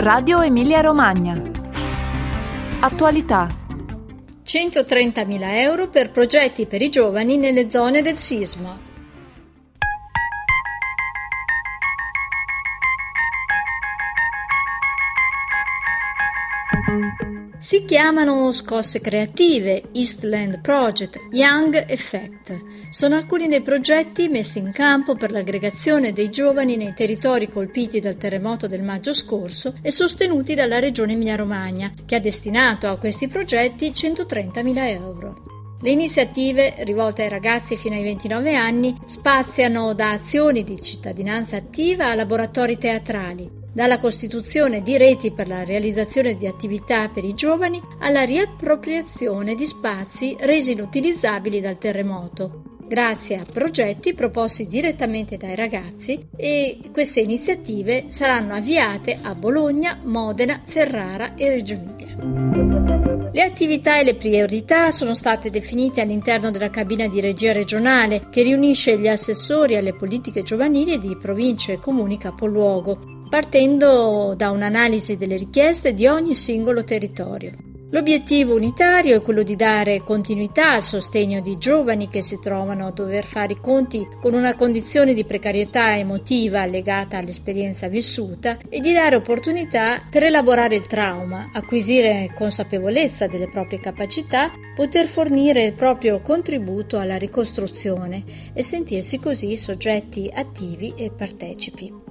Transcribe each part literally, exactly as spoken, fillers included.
Radio Emilia Romagna. Attualità. centotrentamila euro per progetti per i giovani nelle zone del sisma. Si chiamano scosse creative, Eastland Project, Young Effect. Sono alcuni dei progetti messi in campo per l'aggregazione dei giovani nei territori colpiti dal terremoto del maggio scorso e sostenuti dalla Regione Emilia-Romagna, che ha destinato a questi progetti centotrentamila euro. Le iniziative, rivolte ai ragazzi fino ai ventinove anni, spaziano da azioni di cittadinanza attiva a laboratori teatrali, dalla costituzione di reti per la realizzazione di attività per i giovani alla riappropriazione di spazi resi inutilizzabili dal terremoto, grazie a progetti proposti direttamente dai ragazzi, e queste iniziative saranno avviate a Bologna, Modena, Ferrara e Reggio Emilia. Le attività e le priorità sono state definite all'interno della cabina di regia regionale che riunisce gli assessori alle politiche giovanili di province e comuni capoluogo, partendo da un'analisi delle richieste di ogni singolo territorio. L'obiettivo unitario è quello di dare continuità al sostegno di giovani che si trovano a dover fare i conti con una condizione di precarietà emotiva legata all'esperienza vissuta e di dare opportunità per elaborare il trauma, acquisire consapevolezza delle proprie capacità, poter fornire il proprio contributo alla ricostruzione e sentirsi così soggetti attivi e partecipi.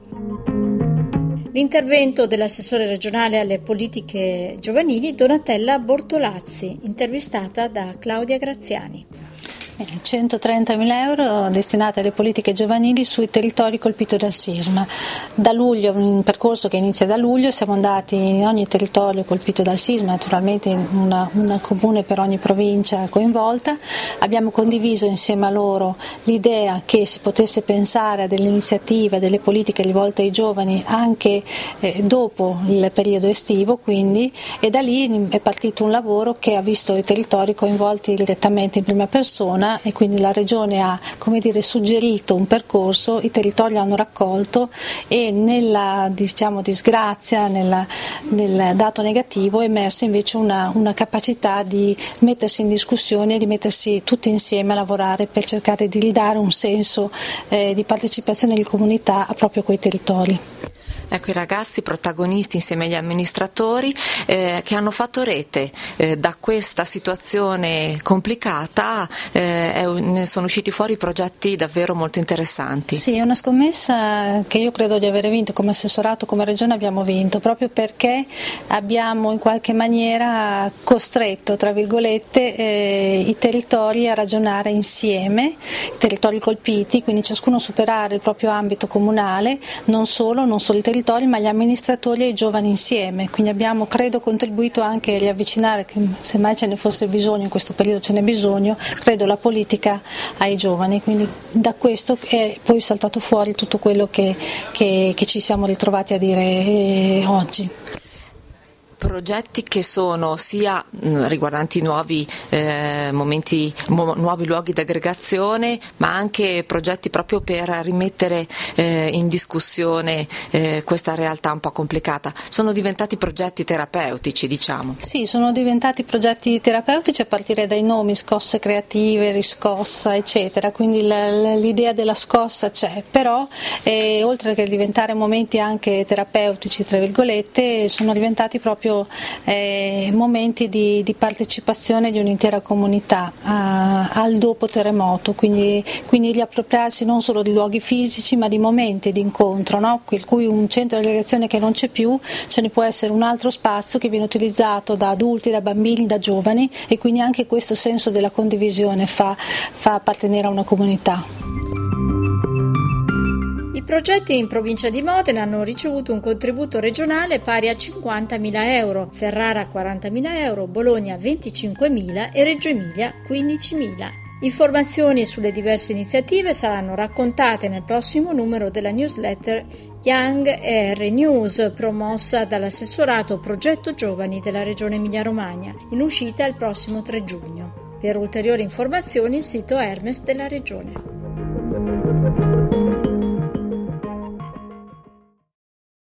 L'intervento dell'assessore regionale alle politiche giovanili Donatella Bortolazzi, intervistata da Claudia Graziani. centotrentamila euro destinati alle politiche giovanili sui territori colpiti dal sisma. Da luglio, un percorso che inizia da luglio, siamo andati in ogni territorio colpito dal sisma, naturalmente una, una comune per ogni provincia coinvolta. Abbiamo condiviso insieme a loro l'idea che si potesse pensare a delle iniziative, a delle politiche rivolte ai giovani anche eh, dopo il periodo estivo, quindi, e da lì è partito un lavoro che ha visto i territori coinvolti direttamente in prima persona, e quindi la Regione ha, come dire, suggerito un percorso, i territori hanno raccolto e nella, diciamo, disgrazia, nella, nel dato negativo è emersa invece una, una capacità di mettersi in discussione e di mettersi tutti insieme a lavorare per cercare di ridare un senso eh, di partecipazione di comunità a proprio quei territori. Ecco, i ragazzi protagonisti insieme agli amministratori eh, che hanno fatto rete eh, da questa situazione complicata, eh, è, ne sono usciti fuori progetti davvero molto interessanti. Sì, è una scommessa che io credo di avere vinto come assessorato, come regione abbiamo vinto, proprio perché abbiamo in qualche maniera costretto, tra virgolette, eh, i territori a ragionare insieme, i territori colpiti, quindi ciascuno superare il proprio ambito comunale, non solo, non solo i territori, ma gli amministratori e i giovani insieme, quindi abbiamo credo contribuito anche a riavvicinare, che se mai ce ne fosse bisogno, in questo periodo ce n'è bisogno, credo la politica ai giovani, quindi da questo è poi saltato fuori tutto quello che, che, che ci siamo ritrovati a dire eh, oggi. Progetti che sono sia mh, riguardanti nuovi eh, momenti, mu- nuovi luoghi di aggregazione, ma anche progetti proprio per rimettere eh, in discussione eh, questa realtà un po' complicata. Sono diventati progetti terapeutici, diciamo. Sì, sono diventati progetti terapeutici a partire dai nomi, scosse creative, riscossa, eccetera, quindi l- l'idea della scossa c'è, però eh, oltre che diventare momenti anche terapeutici, tra virgolette, sono diventati proprio Eh, momenti di, di partecipazione di un'intera comunità a, al dopo terremoto, quindi, quindi riappropriarsi non solo di luoghi fisici ma di momenti di incontro, no? Per cui un centro di aggregazione che non c'è più, ce ne può essere un altro spazio che viene utilizzato da adulti, da bambini, da giovani, e quindi anche questo senso della condivisione fa, fa appartenere a una comunità. I progetti in provincia di Modena hanno ricevuto un contributo regionale pari a cinquantamila euro, Ferrara quarantamila euro, Bologna venticinquemila e Reggio Emilia quindicimila. Informazioni sulle diverse iniziative saranno raccontate nel prossimo numero della newsletter Young E R News, promossa dall'assessorato Progetto Giovani della Regione Emilia-Romagna, in uscita il prossimo tre giugno. Per ulteriori informazioni il sito Hermes della Regione.